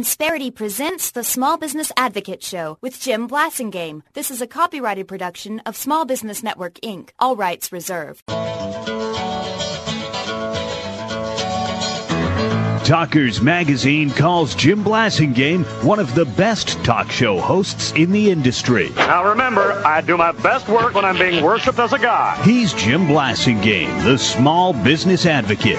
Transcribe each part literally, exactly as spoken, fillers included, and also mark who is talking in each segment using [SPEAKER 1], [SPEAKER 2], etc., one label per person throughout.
[SPEAKER 1] Insperity presents the Small Business Advocate Show with Jim Blasingame. This is a copyrighted production of Small Business Network, Incorporated. All rights reserved.
[SPEAKER 2] Talkers Magazine calls Jim Blasingame one of the best talk show hosts in the industry.
[SPEAKER 3] Now remember, I do my best work when I'm being worshipped as a god.
[SPEAKER 2] He's Jim Blasingame, the Small Business Advocate.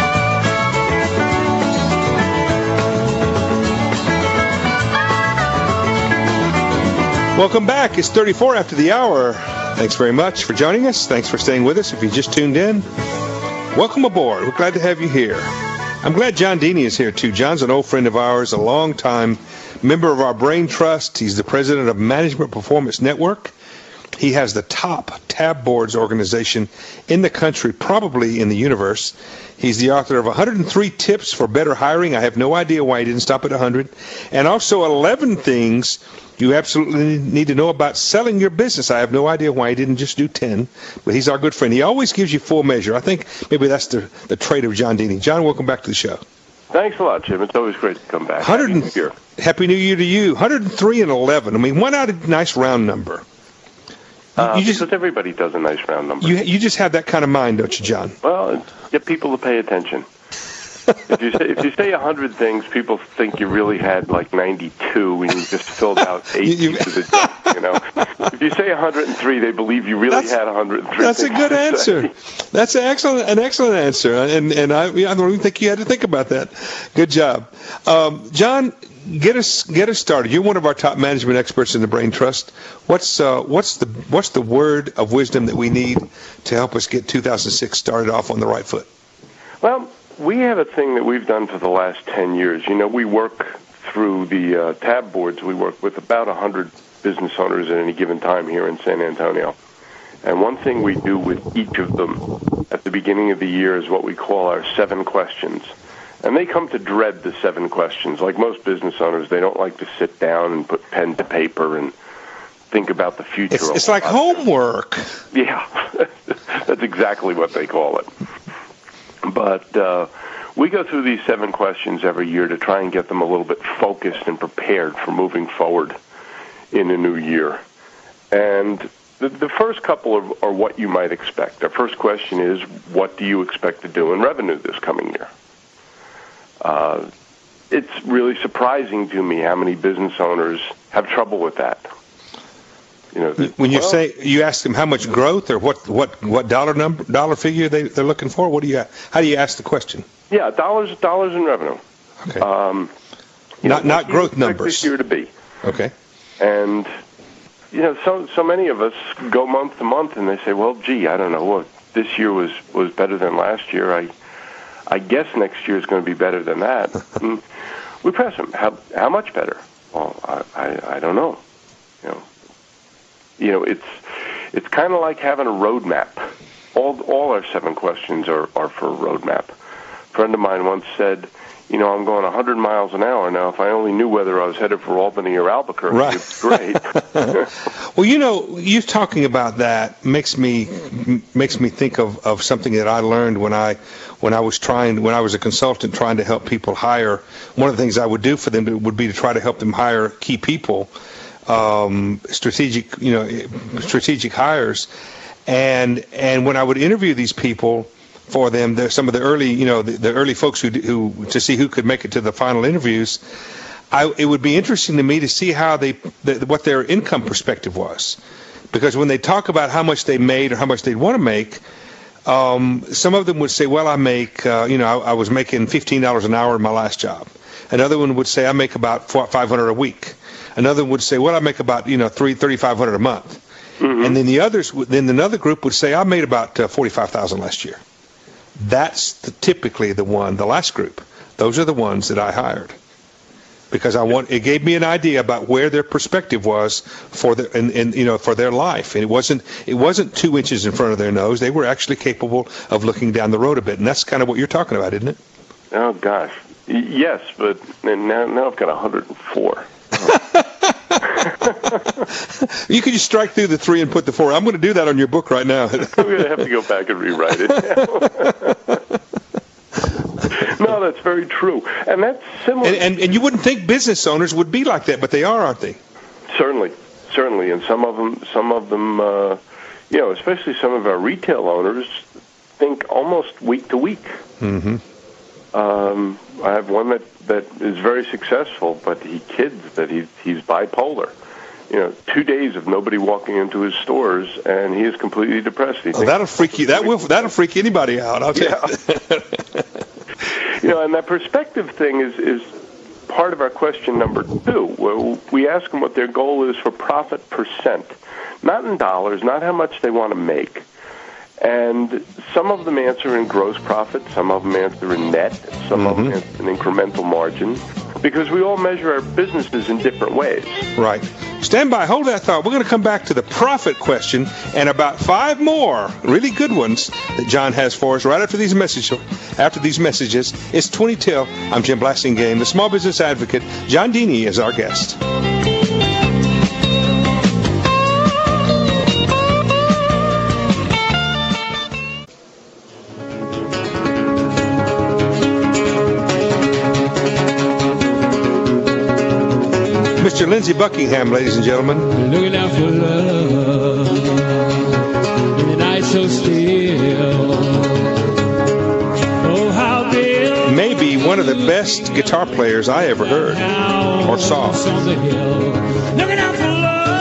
[SPEAKER 4] Welcome back. It's thirty-four after the hour. Thanks very much for joining us. Thanks for staying with us. If you just tuned in, welcome aboard. We're glad to have you here. I'm glad John Deeney is here, too. John's an old friend of ours, a long-time member of our Brain Trust. He's the president of Management Performance Network. He has the top tab boards organization in the country, probably in the universe. He's the author of one hundred three Tips for Better Hiring. I have no idea why he didn't stop at one hundred. And also eleven things you absolutely need to know about selling your business. I have no idea why he didn't just do ten, but he's our good friend. He always gives you full measure. I think maybe that's the, the trait of John Deeney. John, welcome back to the show.
[SPEAKER 5] Thanks a lot, Jim. It's always great to come back.
[SPEAKER 4] Happy
[SPEAKER 5] New Year.
[SPEAKER 4] Happy New Year to you. one hundred three and eleven. I mean, why not a nice round number?
[SPEAKER 5] Uh,
[SPEAKER 4] you just,
[SPEAKER 5] because everybody does a nice round number.
[SPEAKER 4] You, you just have that kind of mind, don't you, John?
[SPEAKER 5] Well, get people to pay attention. if you say if you say a hundred things, people think you really had like ninety-two, and you just filled out eight
[SPEAKER 4] you,
[SPEAKER 5] pieces of joke, you know. If you say one hundred three, they believe you really had one hundred three.
[SPEAKER 4] That's a good answer. That's an excellent, an excellent answer, and and I, I don't even think you had to think about that. Good job, um, John. Get us get us started. You're one of our top management experts in the Brain Trust. What's uh, what's the what's the word of wisdom that we need to help us get two thousand six started off on the right foot?
[SPEAKER 5] Well, we have a thing that we've done for the last ten years. You know, we work through the uh, tab boards. We work with about one hundred business owners at any given time here in San Antonio. And one thing we do with each of them at the beginning of the year is what we call our seven questions. And they come to dread the seven questions. Like most business owners, they don't like to sit down and put pen to paper and think about the future.
[SPEAKER 4] It's, it's like homework.
[SPEAKER 5] Yeah, that's exactly what they call it. But uh, we go through these seven questions every year to try and get them a little bit focused and prepared for moving forward in a new year. And the, the first couple are, are what you might expect. Our first question is, what do you expect to do in revenue this coming year? Uh, it's really surprising to me how many business owners have trouble with that. You know,
[SPEAKER 4] when you
[SPEAKER 5] well,
[SPEAKER 4] say you ask them how much growth or what what, what dollar number dollar figure they they're looking for, what do you how do you ask the question?
[SPEAKER 5] Yeah, dollars dollars in revenue.
[SPEAKER 4] Okay.
[SPEAKER 5] Um,
[SPEAKER 4] not
[SPEAKER 5] know,
[SPEAKER 4] not growth numbers.
[SPEAKER 5] This year to be.
[SPEAKER 4] Okay.
[SPEAKER 5] And you know, so so many of us go month to month and they say, well, gee, I don't know, well, this year was was better than last year. I. I guess next year is going to be better than that. And we press them. How how much better? Well, I, I, I don't know. You know, you know, it's it's kind of like having a roadmap. All all our seven questions are, are for a roadmap. A friend of mine once said, you know, I'm going one hundred miles an hour now. If I only knew whether I was headed for Albany or Albuquerque,
[SPEAKER 4] right.
[SPEAKER 5] It'd be great.
[SPEAKER 4] Well, you know, you talking about that makes me makes me think of, of something that I learned when I when I was trying when I was a consultant trying to help people hire. One of the things I would do for them would be to try to help them hire key people, um, strategic you know strategic hires, and and when I would interview these people for them, there's some of the early, you know, the, the early folks who, who to see who could make it to the final interviews. I, it would be interesting to me to see how they, the, what their income perspective was, because when they talk about how much they made or how much they'd want to make, um, some of them would say, "Well, I make, uh, you know, I, I was making fifteen dollars an hour in my last job." Another one would say, "I make about five hundred a week." Another one would say, "Well, I make about, you know, three thirty-five hundred a month." Mm-hmm. And then the others, then another group would say, "I made about uh, forty-five thousand last year." That's the, typically the one, the last group. Those are the ones that I hired because I want. It gave me an idea about where their perspective was for their, and, and you know, for their life. And it wasn't, it wasn't two inches in front of their nose. They were actually capable of looking down the road a bit, and that's kind of what you're talking about, isn't it?
[SPEAKER 5] Oh gosh, y- yes, but now, now I've got one hundred four.
[SPEAKER 4] You could just strike through the three and put the four. I'm going to do that on your book right now.
[SPEAKER 5] I'm going to have to go back and rewrite it. No, that's very true. And that's similar.
[SPEAKER 4] And, and, and you wouldn't think business owners would be like that, but they are, aren't they?
[SPEAKER 5] Certainly, certainly. And some of them, some of them, uh, you know, especially some of our retail owners think almost week to week.
[SPEAKER 4] Mm-hmm.
[SPEAKER 5] Um, I have one that, that is very successful, but he kids that he, he's bipolar. You know, two days of nobody walking into his stores, and he is completely depressed. He
[SPEAKER 4] oh, that'll freak you. That will. That'll freak anybody out. I'll tell
[SPEAKER 5] yeah. you. You know, and that perspective thing is is part of our question number two, where we ask them what their goal is for profit percent, not in dollars, not how much they want to make. And some of them answer in gross profit, some of them answer in net, some mm-hmm. of them answer in incremental margin, because we all measure our businesses in different ways.
[SPEAKER 4] Right. Stand by. Hold that thought. We're going to come back to the profit question and about five more really good ones that John has for us right after these messages. After these messages, it's twenty till. I'm Jim Blasingame, the small business advocate. John Deeney is our guest. Mister Lindsey Buckingham, ladies and gentlemen.
[SPEAKER 6] Looking out for love in the night so still. Oh, how Bill.
[SPEAKER 4] Maybe one of the best guitar players I ever heard or saw.
[SPEAKER 6] Looking out for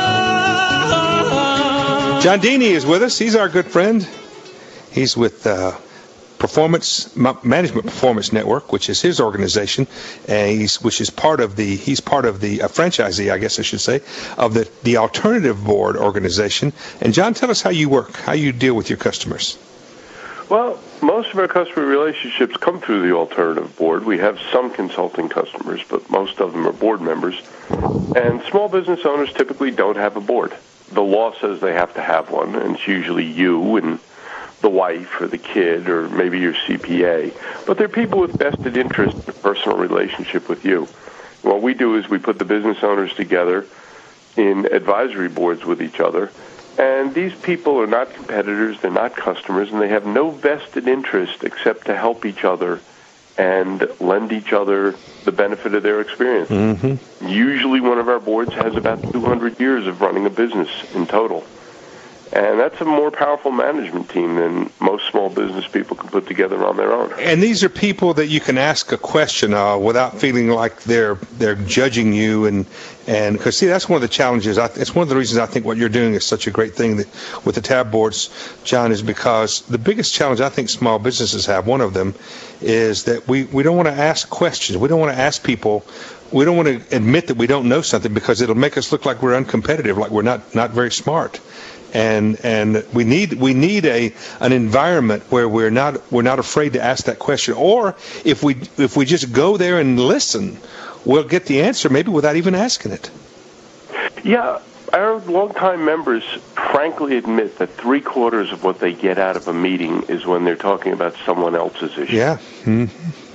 [SPEAKER 6] love.
[SPEAKER 4] John Deeney is with us. He's our good friend. He's with uh, Performance Management Performance Network, which is his organization, and he's which is part of the he's part of the uh, franchisee, I guess I should say, of the the Alternative Board organization. And John, tell us how you work, how you deal with your customers.
[SPEAKER 5] Well, most of our customer relationships come through the Alternative Board. We have some consulting customers, but most of them are board members. And small business owners typically don't have a board. The law says they have to have one, and it's usually you and the wife or the kid or maybe your C P A. But they're people with vested interest in a personal relationship with you. What we do is we put the business owners together in advisory boards with each other, and these people are not competitors, they're not customers, and they have no vested interest except to help each other and lend each other the benefit of their experience.
[SPEAKER 4] Mm-hmm.
[SPEAKER 5] Usually one of our boards has about two hundred years of running a business in total. And that's a more powerful management team than most small business people can put together on their own.
[SPEAKER 4] And these are people that you can ask a question of without feeling like they're they're judging you. And and because see, that's one of the challenges. I, it's one of the reasons I think what you're doing is such a great thing that, with the tab boards, John, is because the biggest challenge I think small businesses have, one of them, is that we, we don't want to ask questions. We don't want to ask people. We don't want to admit that we don't know something because it'll make us look like we're uncompetitive, like we're not not very smart. And and we need we need a an environment where we're not we're not afraid to ask that question. Or if we if we just go there and listen, we'll get the answer maybe without even asking it.
[SPEAKER 5] Yeah, our longtime members frankly admit that three quarters of what they get out of a meeting is when they're talking about someone else's issue.
[SPEAKER 4] Yeah, mm-hmm.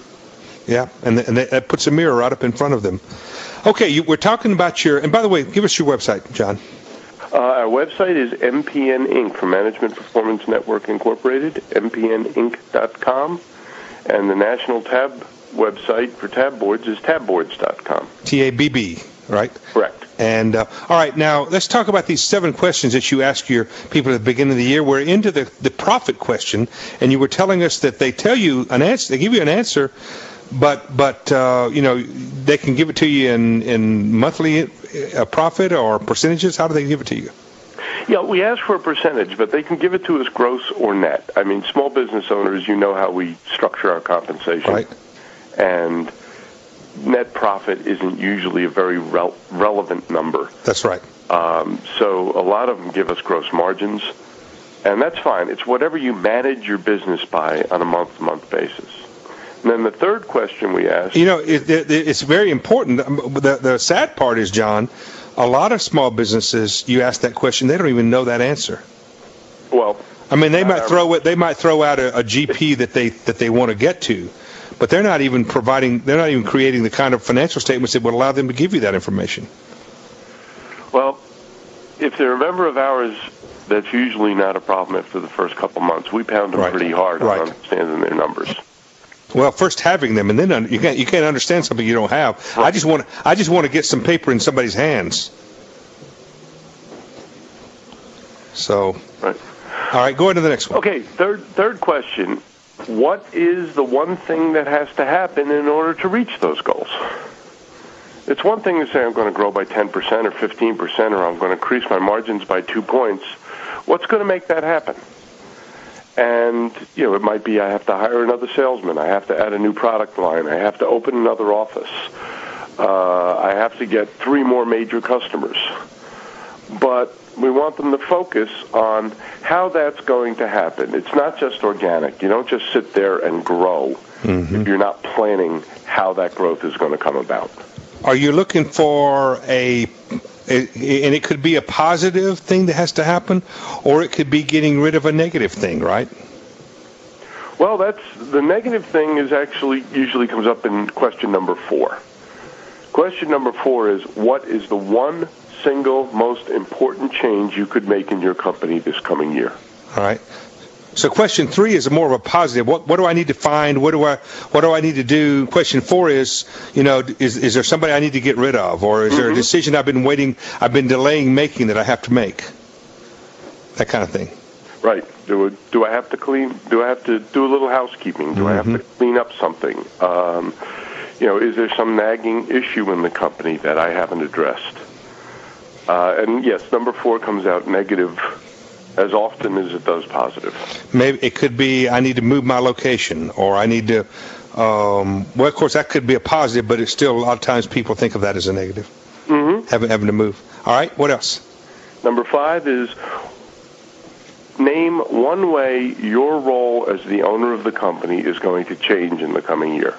[SPEAKER 4] yeah, and and that puts a mirror right up in front of them. Okay, you, we're talking about your. And by the way, give us your website, John.
[SPEAKER 5] Uh, our website is M P N Incorporated for Management Performance Network Incorporated, M P N inc dot com, and the national tab website for tab boards is tab boards dot com.
[SPEAKER 4] T A B B, right?
[SPEAKER 5] Correct.
[SPEAKER 4] And uh, all right, now let's talk about these seven questions that you ask your people at the beginning of the year. We're into the, the profit question, and you were telling us that they tell you an answer, they give you an answer, but but uh, you know they can give it to you in in monthly uh, profit or percentages. How do they give it to you?
[SPEAKER 5] Yeah, we ask for a percentage, but they can give it to us gross or net. I mean, small business owners, you know how we structure our compensation,
[SPEAKER 4] right?
[SPEAKER 5] And net profit isn't usually a very re- relevant number.
[SPEAKER 4] That's right.
[SPEAKER 5] Um, so a lot of them give us gross margins, and that's fine. It's whatever you manage your business by on a month-to-month basis. And then the third question we ask...
[SPEAKER 4] You know, it, it, it's very important. The, the sad part is, John, a lot of small businesses, you ask that question, they don't even know that answer.
[SPEAKER 5] Well...
[SPEAKER 4] I mean, they might
[SPEAKER 5] uh,
[SPEAKER 4] throw it. They might throw out a, a G P that they that they want to get to, but they're not even providing. They're not even creating the kind of financial statements that would allow them to give you that information.
[SPEAKER 5] Well, if they're a member of ours, that's usually not a problem after the first couple months. We pound them
[SPEAKER 4] right.
[SPEAKER 5] pretty hard
[SPEAKER 4] right.
[SPEAKER 5] on understanding their numbers.
[SPEAKER 4] Well, first having them, and then un- you can't you can't understand something you don't have. I just want I just want to get some paper in somebody's hands. So,
[SPEAKER 5] right.
[SPEAKER 4] All right, go into the next one.
[SPEAKER 5] Okay, third third question. What is the one thing that has to happen in order to reach those goals? It's one thing to say I'm going to grow by ten percent or fifteen percent, or I'm going to increase my margins by two points. What's going to make that happen? And, you know, it might be I have to hire another salesman. I have to add a new product line. I have to open another office. Uh, I have to get three more major customers. But we want them to focus on how that's going to happen. It's not just organic. You don't just sit there and grow mm-hmm. if you're not planning how that growth is going to come about.
[SPEAKER 4] Are you looking for a, a, and it could be a positive thing that has to happen, or it could be getting rid of a negative thing, right?
[SPEAKER 5] Well, that's the negative thing is actually usually comes up in question number four. Question number four is, what is the one single most important change you could make in your company this coming year?
[SPEAKER 4] All right. So question three is more of a positive. What what do I need to find? What do I what do I need to do? Question four is, you know, is is there somebody I need to get rid of, or is mm-hmm. there a decision I've been waiting, I've been delaying making that I have to make? That kind of thing.
[SPEAKER 5] Right. Do do I have to clean? Do I have to do a little housekeeping? Do mm-hmm. I have to clean up something? Um, you know, is there some nagging issue in the company that I haven't addressed? Uh, and yes, number four comes out negative as often as it does positive.
[SPEAKER 4] Maybe it could be I need to move my location, or I need to, um, well, of course, that could be a positive, but it's still a lot of times people think of that as a negative,
[SPEAKER 5] mm-hmm.
[SPEAKER 4] having, having to move. All right, what else?
[SPEAKER 5] Number five is name one way your role as the owner of the company is going to change in the coming year.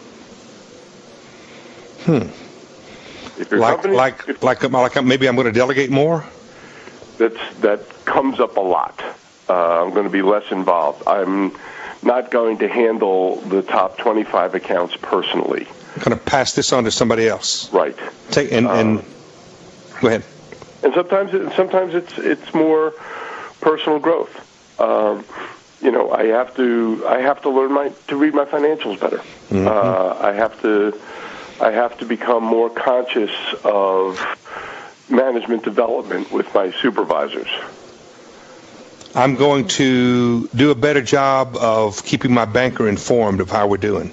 [SPEAKER 4] Hmm.
[SPEAKER 5] If your
[SPEAKER 4] like,
[SPEAKER 5] company,
[SPEAKER 4] like,
[SPEAKER 5] if,
[SPEAKER 4] like, like, maybe I'm going to delegate more?
[SPEAKER 5] That's, that comes up a lot. Uh, I'm going to be less involved. I'm not going to handle the top twenty-five accounts personally.
[SPEAKER 4] I'm going to pass this on to somebody else.
[SPEAKER 5] Right.
[SPEAKER 4] Take and, and um, go ahead.
[SPEAKER 5] And sometimes, it, sometimes it's it's more personal growth. Um, you know, I have to I have to learn my to read my financials better. Mm-hmm. Uh, I have to I have to become more conscious of management development with my supervisors.
[SPEAKER 4] I'm going to do a better job of keeping my banker informed of how we're doing.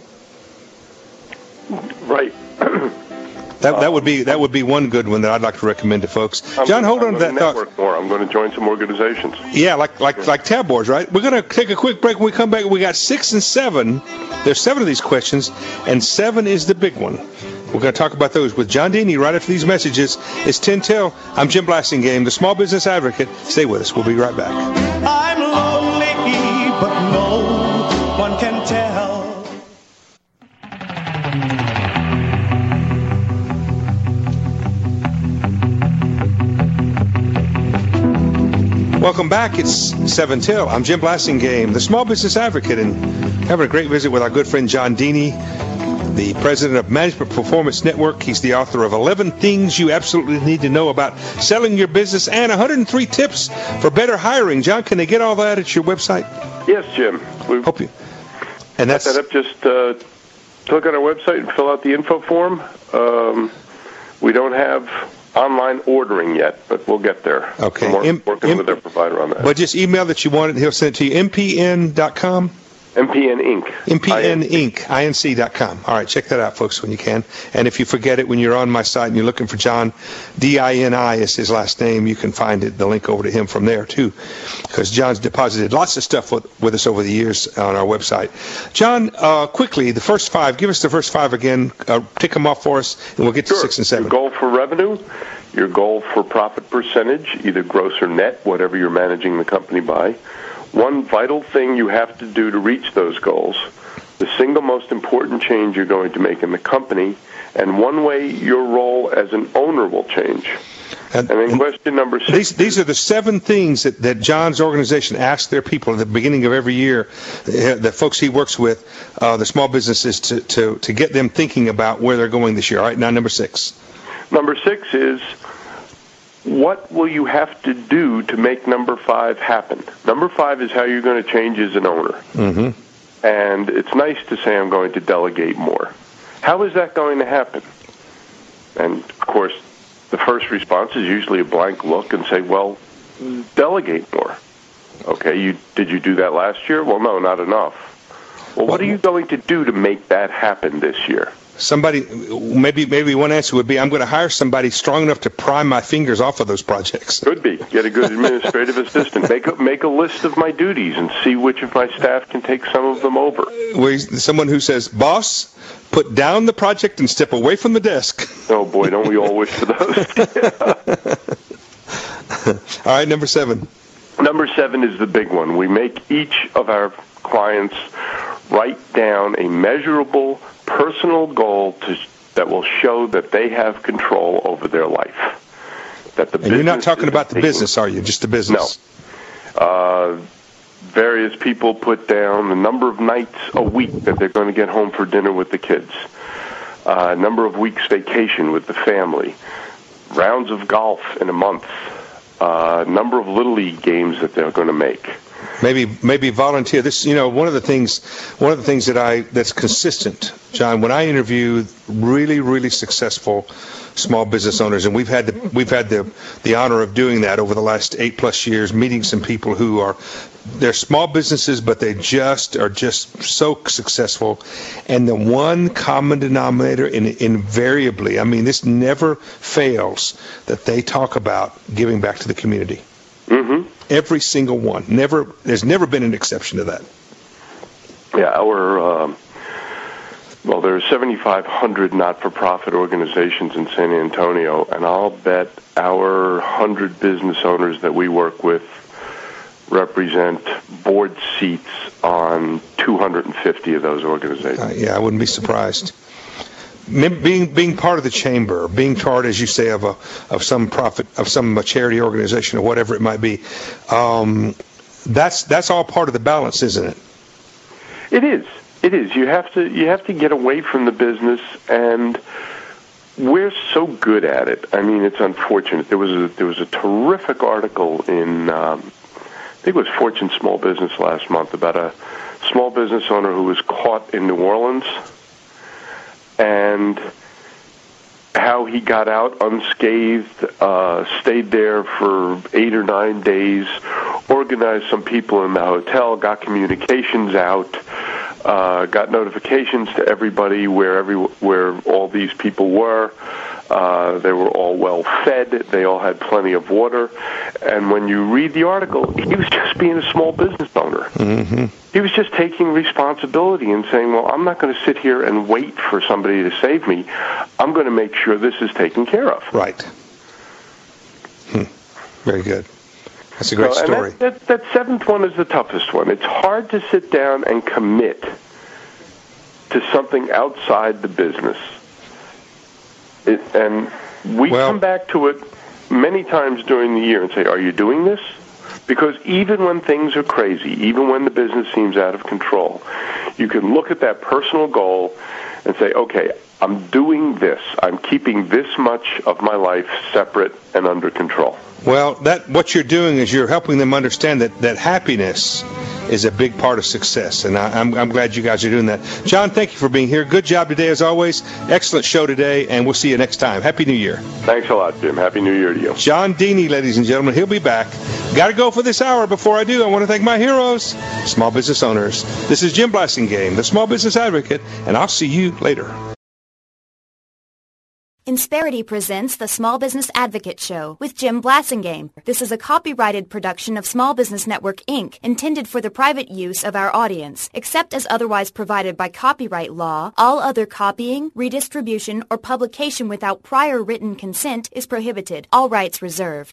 [SPEAKER 5] Right.
[SPEAKER 4] That that would be that would be one good one that I'd like to recommend to folks.
[SPEAKER 5] I'm
[SPEAKER 4] John,
[SPEAKER 5] gonna,
[SPEAKER 4] hold
[SPEAKER 5] I'm
[SPEAKER 4] on to that
[SPEAKER 5] network
[SPEAKER 4] thought.
[SPEAKER 5] More. I'm going to join some organizations.
[SPEAKER 4] Yeah, like like like tab boards, right? We're going to take a quick break. When we come back, we got six and seven. There's seven of these questions, and seven is the big one. We're going to talk about those with John Deeney right after these messages. It's ten till. I'm Jim Blasingame, the Small Business Advocate. Stay with us. We'll be right back.
[SPEAKER 7] I'm lonely, but no one can tell.
[SPEAKER 4] Welcome back. It's seven till. I'm Jim Blasingame, the Small Business Advocate, and having a great visit with our good friend John Deeney, the president of Management Performance Network. He's the author of eleven Things You Absolutely Need to Know About Selling Your Business and one hundred three Tips for Better Hiring. John, can they get all that at your website?
[SPEAKER 5] Yes, Jim. We
[SPEAKER 4] hope you. And that's
[SPEAKER 5] set up. Just uh, click on our website and fill out the info form. Um, we don't have online ordering yet, but we'll get there.
[SPEAKER 4] Okay.
[SPEAKER 5] We're
[SPEAKER 4] M-
[SPEAKER 5] working
[SPEAKER 4] M-
[SPEAKER 5] with their provider on that.
[SPEAKER 4] But just email that you want it. He'll send it to you. M P N dot com.
[SPEAKER 5] M P N Incorporated.
[SPEAKER 4] M P N Incorporated. Inc dot com. All right, check that out, folks, when you can. And if you forget it, when you're on my site and you're looking for John, D I N I is his last name, you can find it, the link over to him from there, too, because John's deposited lots of stuff with, with us over the years on our website. John, uh, quickly, the first five, give us the first five again. Uh, tick them off for us, and we'll get to
[SPEAKER 5] sure.
[SPEAKER 4] six and seven.
[SPEAKER 5] Your goal for revenue, your goal for profit percentage, either gross or net, whatever you're managing the company by. One vital thing you have to do to reach those goals, the single most important change you're going to make in the company, and one way your role as an owner will change. And, and then and question number six.
[SPEAKER 4] These, these are the seven things that, that John's organization asks their people at the beginning of every year, the folks he works with, uh, the small businesses, to, to, to get them thinking about where they're going this year. All right, now number six.
[SPEAKER 5] Number six is, what will you have to do to make number five happen? Number five is how you're going to change as an owner.
[SPEAKER 4] Mm-hmm.
[SPEAKER 5] and it's nice to say I'm going to delegate more. How is that going to happen? And, of course, the first response is usually a blank look and say, well, delegate more. Okay, you did you do that last year? Well, no, not enough. Well, what are you going to do to make that happen this year?
[SPEAKER 4] Somebody, maybe maybe one answer would be, I'm going to hire somebody strong enough to pry my fingers off of those projects.
[SPEAKER 5] Could be. Get a good administrative assistant. Make a, make a list of my duties and see which of my staff can take some of them over.
[SPEAKER 4] Where someone who says, boss, put down the project and step away from the desk.
[SPEAKER 5] Oh, boy, don't we all wish for those?
[SPEAKER 4] All right, number seven.
[SPEAKER 5] Number seven is the big one. We make each of our clients write down a measurable personal goal to, that will show that they have control over their life. That the
[SPEAKER 4] and you're not talking about the taking, business, are you? Just the business?
[SPEAKER 5] No. Uh, various people put down the number of nights a week that they're going to get home for dinner with the kids, uh, number of weeks vacation with the family, rounds of golf in a month, uh, number of Little League games that they're going to make.
[SPEAKER 4] Maybe maybe volunteer. This, you know, one of the things one of the things that I that's consistent, John, when I interview really really successful small business owners, and we've had the we've had the the honor of doing that over the last eight plus years, meeting some people who are they're small businesses, but they just are just so successful. And the one common denominator, in, invariably, I mean, this never fails, that they talk about giving back to the community.
[SPEAKER 5] Mm-hmm.
[SPEAKER 4] Every single one. Never. There's never been an exception to that.
[SPEAKER 5] Yeah, our um, well, there are seventy-five hundred not-for-profit organizations in San Antonio, and I'll bet our one hundred business owners that we work with represent board seats on two hundred fifty of those organizations.
[SPEAKER 4] Uh, yeah, I wouldn't be surprised. Being being part of the chamber, being part, as you say, of a of some profit of some charity organization or whatever it might be, um, that's that's all part of the balance, isn't it?
[SPEAKER 5] It is. It is. You have to you have to get away from the business, and we're so good at it. I mean, it's unfortunate. There was a there was a terrific article in um, I think it was Fortune Small Business last month about a small business owner who was caught in New Orleans, and how he got out unscathed, uh, stayed there for eight or nine days, organized some people in the hotel, got communications out, uh, got notifications to everybody where every where all these people were. Uh, they were all well fed. They all had plenty of water. And when you read the article, he was just being a small business owner.
[SPEAKER 4] Mm-hmm.
[SPEAKER 5] He was just taking responsibility and saying, well, I'm not going to sit here and wait for somebody to save me. I'm going to make sure this is taken care of.
[SPEAKER 4] Right. Hmm. Very good. That's a great
[SPEAKER 5] so,
[SPEAKER 4] story.
[SPEAKER 5] That, that, that seventh one is the toughest one. It's hard to sit down and commit to something outside the business. It, and we
[SPEAKER 4] well,
[SPEAKER 5] come back to it many times during the year and say, are you doing this? Because even when things are crazy, even when the business seems out of control, you can look at that personal goal and say, okay, I'm doing this. I'm keeping this much of my life separate and under control.
[SPEAKER 4] Well, that what you're doing is you're helping them understand that, that happiness is a big part of success, and I, I'm, I'm glad you guys are doing that. John, thank you for being here. Good job today, as always. Excellent show today, and we'll see you next time. Happy New Year.
[SPEAKER 5] Thanks a lot, Jim. Happy New Year to you.
[SPEAKER 4] John Deeney, ladies and gentlemen. He'll be back. Got to go for this hour. Before I do, I want to thank my heroes, small business owners. This is Jim Blasingame, the Small Business Advocate, and I'll see you later.
[SPEAKER 1] Insperity presents the Small Business Advocate Show with Jim Blasingame. This is a copyrighted production of Small Business Network, Incorporated, intended for the private use of our audience. Except as otherwise provided by copyright law, all other copying, redistribution, or publication without prior written consent is prohibited. All rights reserved.